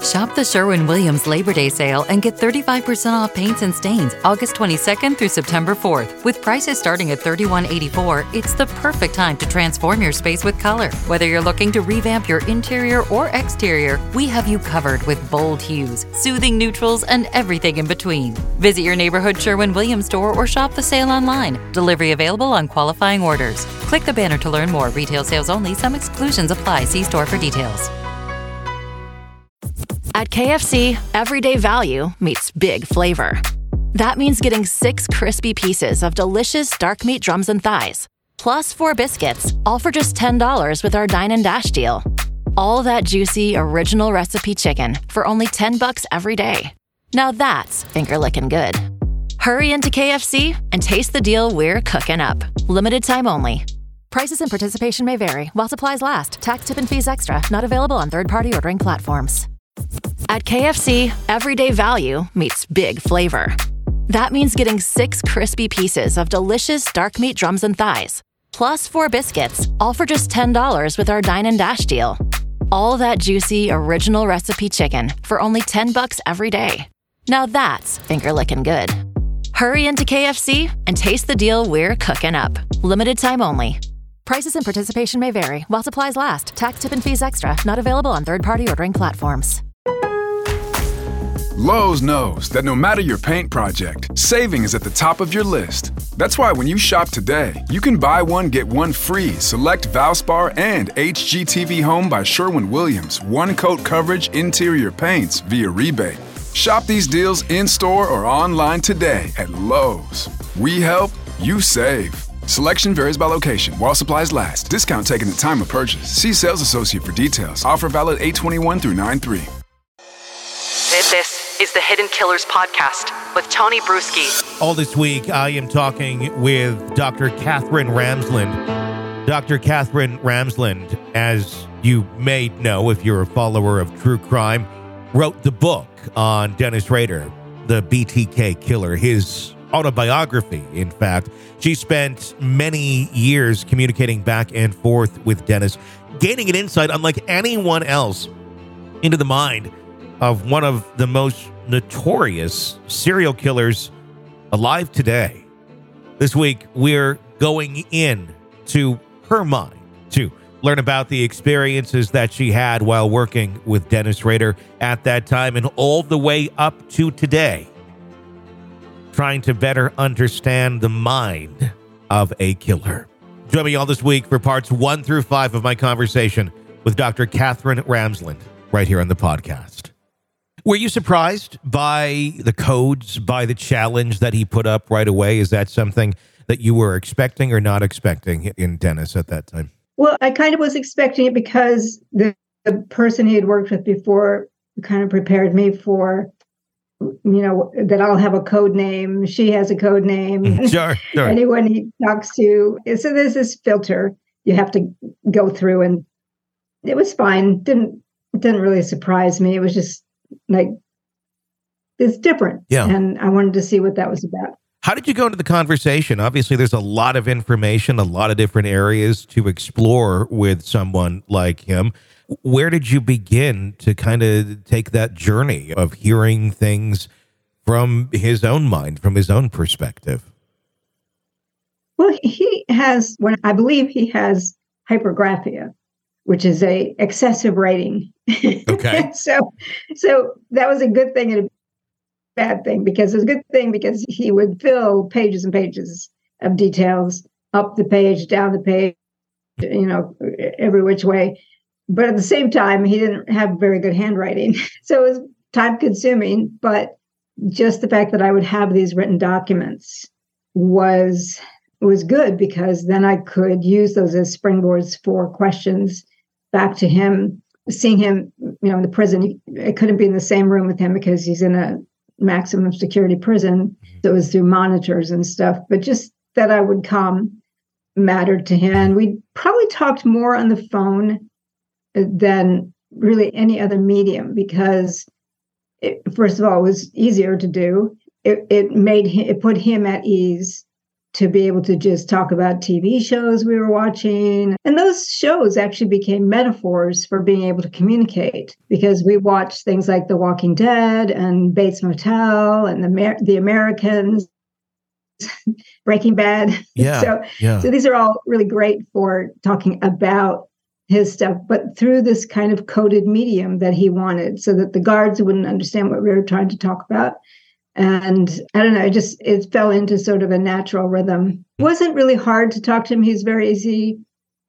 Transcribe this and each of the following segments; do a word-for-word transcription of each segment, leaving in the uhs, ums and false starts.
Shop the Sherwin-Williams Labor Day sale and get thirty-five percent off paints and stains August twenty-second through September fourth. With prices starting at thirty-one eighty-four, it's the perfect time to transform your space with color. Whether you're looking to revamp your interior or exterior, we have you covered with bold hues, soothing neutrals, and everything in between. Visit your neighborhood Sherwin-Williams store or shop the sale online. Delivery available on qualifying orders. Click the banner to learn more. Retail sales only. Some exclusions apply. See store for details. At K F C, everyday value meets big flavor. That means getting six crispy pieces of delicious dark meat drums and thighs, plus four biscuits, all for just ten dollars with our Dine and Dash deal. All that juicy, original recipe chicken for only ten bucks every day. Now that's finger-licking good. Hurry into K F C and taste the deal we're cooking up. Limited time only. Prices and participation may vary while supplies last. Tax, tip, and fees extra. Not available on third-party ordering platforms. At K F C, everyday value meets big flavor. That means getting six crispy pieces of delicious dark meat drums and thighs, plus four biscuits, all for just ten dollars with our Dine and Dash deal. All that juicy, original recipe chicken for only ten bucks every day. Now that's finger-licking good. Hurry into K F C and taste the deal we're cooking up. Limited time only. Prices and participation may vary while supplies last. Tax, tip, and fees extra. Not available on third-party ordering platforms. Lowe's knows that no matter your paint project, saving is at the top of your list. That's why when you shop today, you can buy one, get one free select Valspar and H G T V Home by Sherwin-Williams one-coat coverage interior paints via rebate. Shop these deals in-store or online today at Lowe's. We help, you save. Selection varies by location. While supplies last. Discount taken at time of purchase. See sales associate for details. Offer valid eight twenty-one through nine three. This is the Hidden Killers Podcast with Tony Bruschi. All this week, I am talking with Doctor Katherine Ramsland. Doctor Katherine Ramsland, as you may know if you're a follower of true crime, wrote the book on Dennis Rader, the B T K killer, his autobiography, in fact. She spent many years communicating back and forth with Dennis, gaining an insight unlike anyone else into the mind of one of the most notorious serial killers alive today. This week, we're going in to her mind to learn about the experiences that she had while working with Dennis Rader at that time and all the way up to today, trying to better understand the mind of a killer. Join me all this week for parts one through five of my conversation with Doctor Katherine Ramsland right here on the podcast. Were you surprised by the codes, by the challenge that he put up right away? Is that something that you were expecting or not expecting in Dennis at that time? Well, I kind of was expecting it because the, the person he had worked with before kind of prepared me for, you know, that I'll have a code name. She has a code name. Sure, sure. Anyone he talks to. So there's this filter you have to go through, and it was fine. Didn't didn't really surprise me. It was just like, it's different. Yeah. And I wanted to see what that was about. How did you go into the conversation? Obviously, there's a lot of information, a lot of different areas to explore with someone like him. Where did you begin to kind of take that journey of hearing things from his own mind, from his own perspective? Well, he has, when I believe he has hypergraphia, which is a excessive rating. Okay. so, so that was a good thing and a bad thing, because it was a good thing because he would fill pages and pages of details up the page, down the page, you know, every which way. But at the same time, he didn't have very good handwriting. So it was time consuming, but just the fact that I would have these written documents was was good, because then I could use those as springboards for questions back to him. Seeing him, you know, in the prison, I couldn't be in the same room with him because he's in a maximum security prison. So it was through monitors and stuff. But just that I would come mattered to him. And we probably talked more on the phone than really any other medium, because it, first of all, it was easier to do. It, it made him, it put him at ease to be able to just talk about T V shows we were watching. And those shows actually became metaphors for being able to communicate, because we watched things like The Walking Dead and Bates Motel and the, Amer- the Americans, Breaking Bad. Yeah, so, yeah. so these are all really great for talking about his stuff, but through this kind of coded medium that he wanted, so that the guards wouldn't understand what we were trying to talk about. And I don't know, it just, it fell into sort of a natural rhythm. It wasn't really hard to talk to him. He's very easy.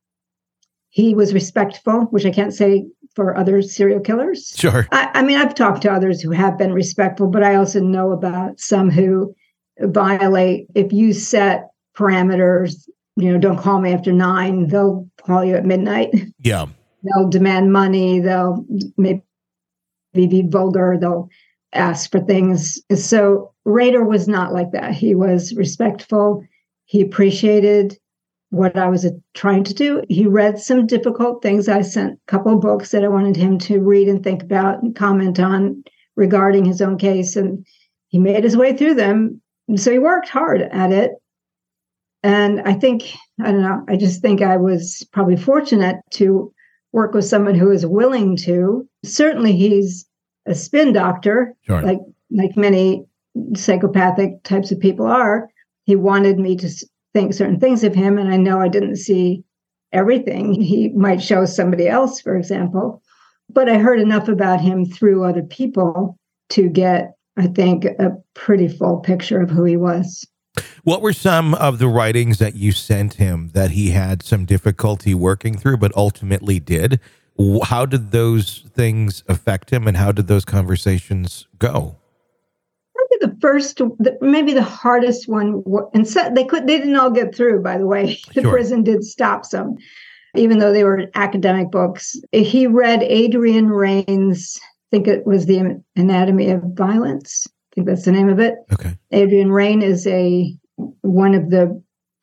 He was respectful, which I can't say for other serial killers. Sure. I, I mean, I've talked to others who have been respectful, but I also know about some who violate. If you set parameters, you know, don't call me after nine, they'll call you at midnight. Yeah. They'll demand money. They'll maybe be vulgar. They'll ask for things. So Rader was not like that. He was respectful. He appreciated what I was trying to do. He read some difficult things. I sent a couple of books that I wanted him to read and think about and comment on regarding his own case. And he made his way through them. And so he worked hard at it. And I think, I don't know, I just think I was probably fortunate to work with someone who is willing to. Certainly he's a spin doctor, sure. like like many psychopathic types of people are. He wanted me to think certain things of him, and I know I didn't see everything. He might show somebody else, for example, but I heard enough about him through other people to get, I think, a pretty full picture of who he was. What were some of the writings that you sent him that he had some difficulty working through, but ultimately did? How did those things affect him, and how did those conversations go? Probably the first, the, maybe the hardest one, and so they could, they didn't all get through, by the way. The Sure. prison did stop some, even though they were academic books. He read Adrian Raine's, I think it was The Anatomy of Violence. I think that's the name of it. Okay. Adrian Raine is a one of the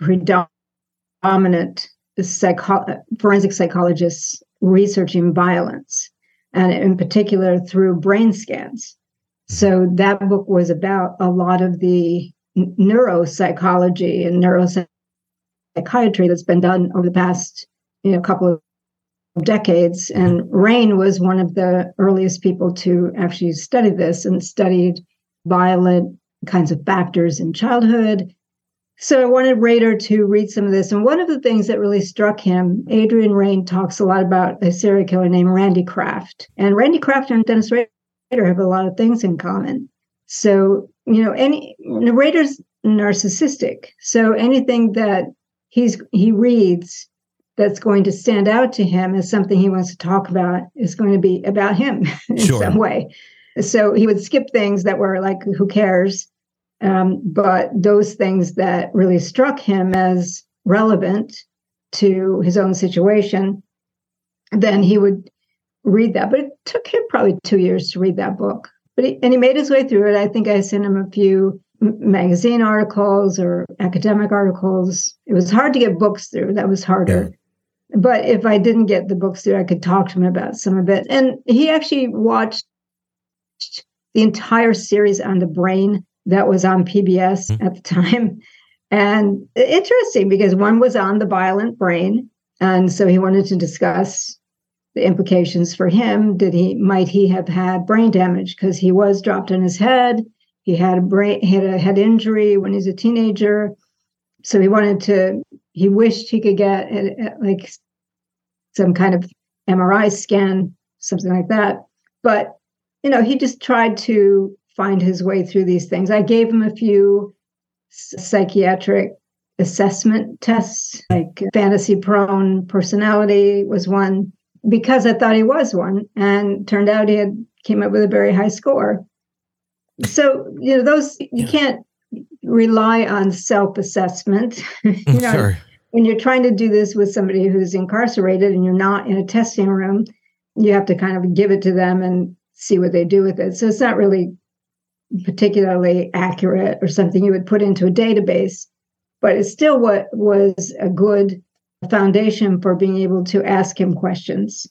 predominant psycho- forensic psychologists researching violence, and in particular through brain scans. So that book was about a lot of the neuropsychology and neuropsychiatry that's been done over the past, you know, couple of decades. And Raine was one of the earliest people to actually study this and studied violent kinds of factors in childhood. So I wanted Rader to read some of this. And one of the things that really struck him, Adrian Raine talks a lot about a serial killer named Randy Kraft. And Randy Kraft and Dennis Rader have a lot of things in common. So, you know, any Rader's narcissistic. So anything that he's he reads that's going to stand out to him as something he wants to talk about is going to be about him in Sure. some way. So he would skip things that were like, who cares? Um, but those things that really struck him as relevant to his own situation, then he would read that. But it took him probably two years to read that book. But he, and he made his way through it. I think I sent him a few m- magazine articles or academic articles. It was hard to get books through. That was harder. Yeah. But if I didn't get the books through, I could talk to him about some of it. And he actually watched the entire series on the brain that was on P B S mm-hmm. at the time. And interesting, because one was on the violent brain. And so he wanted to discuss the implications for him. Did he, might he have had brain damage? Because he was dropped on his head. He had a brain, he had a head injury when he was a teenager. So he wanted to, he wished he could get a, a, like some kind of M R I scan, something like that. But, you know, he just tried to find his way through these things. I gave him a few psychiatric assessment tests, like fantasy prone personality was one, because I thought he was one, and turned out he had came up with a very high score. So, you know, those, you can't rely on self-assessment. you know, Sure. When you're trying to do this with somebody who's incarcerated and you're not in a testing room, you have to kind of give it to them and see what they do with it. So it's not really particularly accurate or something you would put into a database, but it's still what was a good foundation for being able to ask him questions.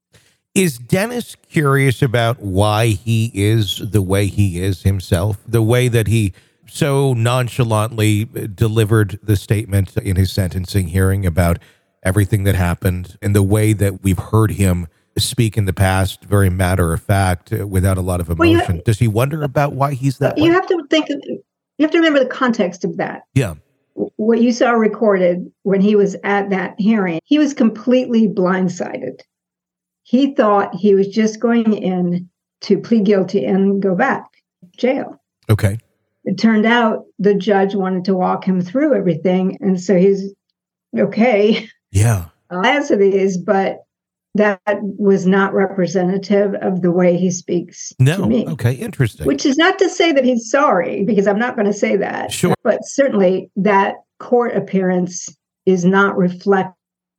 Is Dennis curious about why he is the way he is himself, the way that he so nonchalantly delivered the statement in his sentencing hearing about everything that happened and the way that we've heard him speak in the past, very matter of fact, without a lot of emotion. Well, have, Does he wonder about why he's that you way? have to think, you have to remember the context of that. Yeah. What you saw recorded when he was at that hearing, he was completely blindsided. He thought he was just going in to plead guilty and go back to jail. Okay. It turned out the judge wanted to walk him through everything. And so he's okay. Yeah. I'll answer these, but that was not representative of the way he speaks no. to me. Okay. Interesting. Which is not to say that he's sorry, because I'm not going to say that. Sure. But certainly that court appearance is not reflective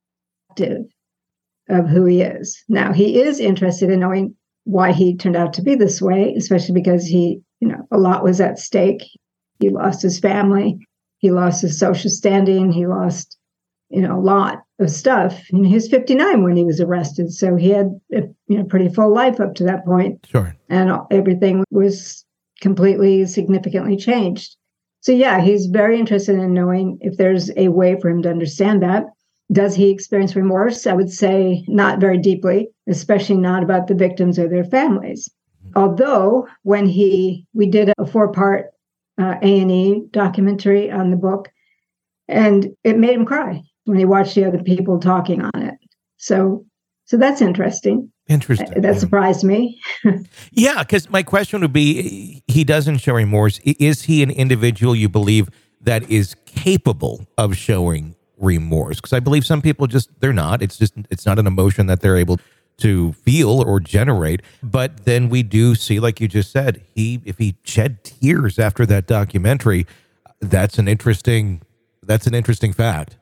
of who he is. Now, he is interested in knowing why he turned out to be this way, especially because he, you know, a lot was at stake. He lost his family. He lost his social standing. He lost, you know, a lot of stuff. And he was fifty-nine when he was arrested. So he had a you know, pretty full life up to that point. Sure. And everything was completely, significantly changed. So yeah, he's very interested in knowing if there's a way for him to understand that. Does he experience remorse? I would say not very deeply, especially not about the victims or their families. Although when he, we did a four-part uh, A and E documentary on the book, and it made him cry when he watched the other people talking on it. So, so that's interesting. Interesting. That yeah. surprised me. Yeah, because my question would be, he doesn't show remorse. Is he an individual you believe that is capable of showing remorse? Because I believe some people just, they're not. It's just, it's not an emotion that they're able to feel or generate. But then we do see, like you just said, he, if he shed tears after that documentary, that's an interesting, that's an interesting fact.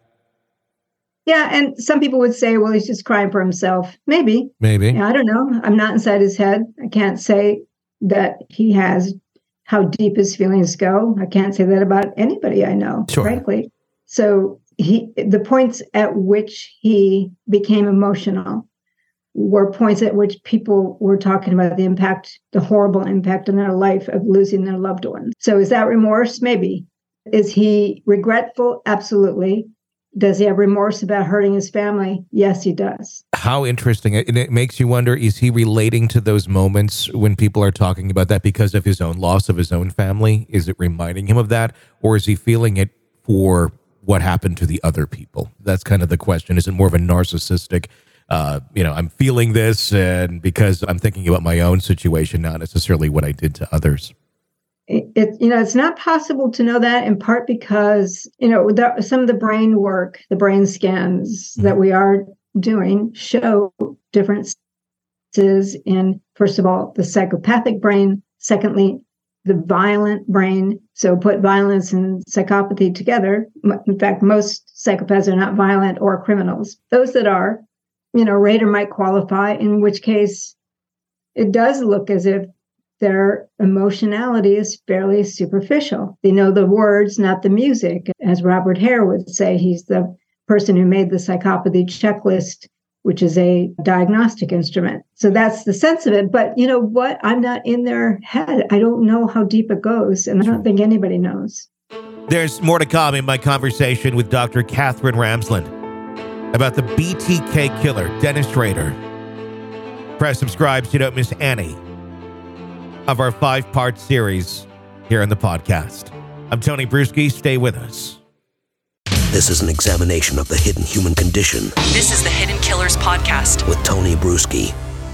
Yeah, and some people would say, well, he's just crying for himself. Maybe. Maybe. Yeah, I don't know. I'm not inside his head. I can't say that he has, how deep his feelings go. I can't say that about anybody I know, sure. frankly. So he, the points at which he became emotional were points at which people were talking about the impact, the horrible impact on their life of losing their loved ones. So is that remorse? Maybe. Is he regretful? Absolutely. Does he have remorse about hurting his family? Yes, he does. How interesting. And it makes you wonder, is he relating to those moments when people are talking about that because of his own loss of his own family? Is it reminding him of that? Or is he feeling it for what happened to the other people? That's kind of the question. Is it more of a narcissistic, uh, you know, I'm feeling this and because I'm thinking about my own situation, not necessarily what I did to others? It, it, you know, it's not possible to know that, in part because, you know, the, some of the brain work, the brain scans mm-hmm. that we are doing show differences in, first of all, the psychopathic brain. Secondly, the violent brain. So put violence and psychopathy together. In fact, most psychopaths are not violent or criminals. Those that are, you know, Rader might qualify, in which case it does look as if their emotionality is fairly superficial. They know the words, not the music. As Robert Hare would say, he's the person who made the psychopathy checklist, which is a diagnostic instrument. So that's the sense of it. But you know what? I'm not in their head. I don't know how deep it goes, and I don't think anybody knows. There's more to come in my conversation with Doctor Katherine Ramsland about the B T K killer, Dennis Rader. Press subscribe so you don't miss any of our five-part series here on the podcast. I'm Tony Bruschi. Stay with us. This is an examination of the hidden human condition. This is the Hidden Killers Podcast with Tony Bruschi.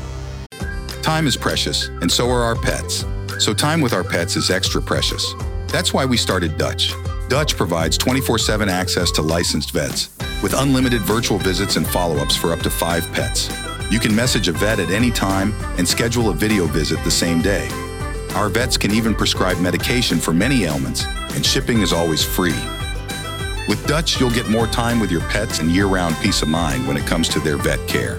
Time is precious, and so are our pets. So time with our pets is extra precious. That's why we started Dutch. Dutch provides twenty-four seven access to licensed vets with unlimited virtual visits and follow-ups for up to five pets. You can message a vet at any time and schedule a video visit the same day. Our vets can even prescribe medication for many ailments, and shipping is always free. With Dutch, you'll get more time with your pets and year-round peace of mind when it comes to their vet care.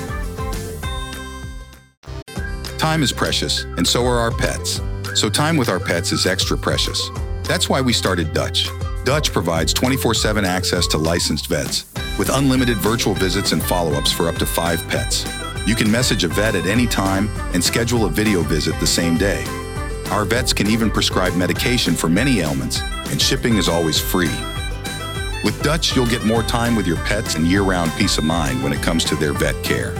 Time is precious, and so are our pets. So time with our pets is extra precious. That's why we started Dutch. Dutch provides twenty-four seven access to licensed vets with unlimited virtual visits and follow-ups for up to five pets. You can message a vet at any time and schedule a video visit the same day. Our vets can even prescribe medication for many ailments, and shipping is always free. With Dutch, you'll get more time with your pets and year-round peace of mind when it comes to their vet care.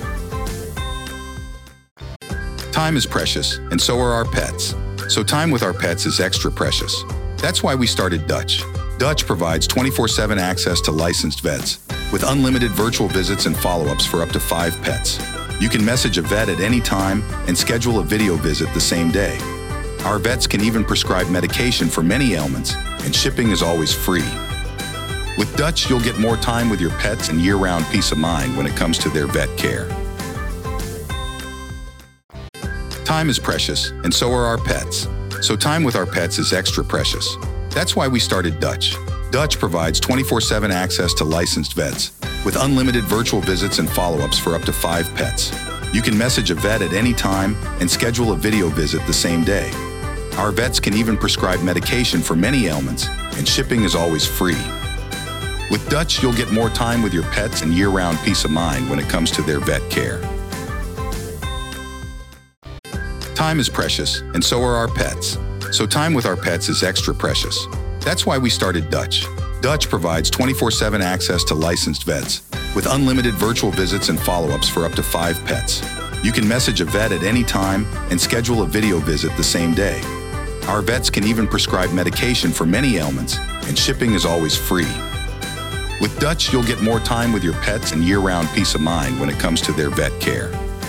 Time is precious, and so are our pets. So time with our pets is extra precious. That's why we started Dutch. Dutch provides twenty-four seven access to licensed vets, with unlimited virtual visits and follow-ups for up to five pets. You can message a vet at any time and schedule a video visit the same day. Our vets can even prescribe medication for many ailments, and shipping is always free. With Dutch, you'll get more time with your pets and year-round peace of mind when it comes to their vet care. Time is precious, and so are our pets. So time with our pets is extra precious. That's why we started Dutch. Dutch provides twenty-four seven access to licensed vets, with unlimited virtual visits and follow-ups for up to five pets. You can message a vet at any time and schedule a video visit the same day. Our vets can even prescribe medication for many ailments, and shipping is always free. With Dutch, you'll get more time with your pets and year-round peace of mind when it comes to their vet care. Time is precious, and so are our pets. So time with our pets is extra precious. That's why we started Dutch. Dutch provides twenty-four seven access to licensed vets, with unlimited virtual visits and follow-ups for up to five pets. You can message a vet at any time and schedule a video visit the same day. Our vets can even prescribe medication for many ailments, and shipping is always free. With Dutch, you'll get more time with your pets and year-round peace of mind when it comes to their vet care.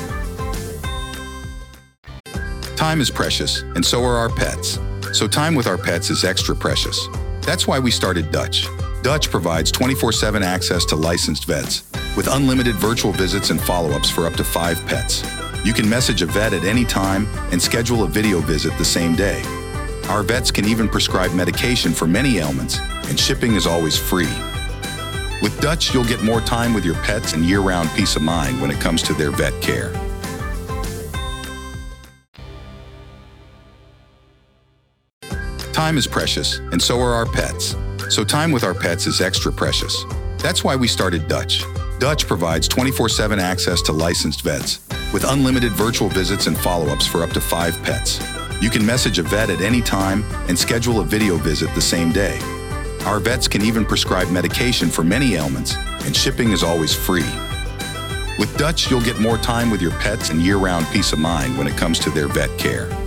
Time is precious, and so are our pets. So time with our pets is extra precious. That's why we started Dutch. Dutch provides twenty-four seven access to licensed vets, with unlimited virtual visits and follow-ups for up to five pets. You can message a vet at any time and schedule a video visit the same day. Our vets can even prescribe medication for many ailments, and shipping is always free. With Dutch, you'll get more time with your pets and year-round peace of mind when it comes to their vet care. Time is precious, and so are our pets. So time with our pets is extra precious. That's why we started Dutch. Dutch provides twenty-four seven access to licensed vets, with unlimited virtual visits and follow-ups for up to five pets. You can message a vet at any time and schedule a video visit the same day. Our vets can even prescribe medication for many ailments, and shipping is always free. With Dutch, you'll get more time with your pets and year-round peace of mind when it comes to their vet care.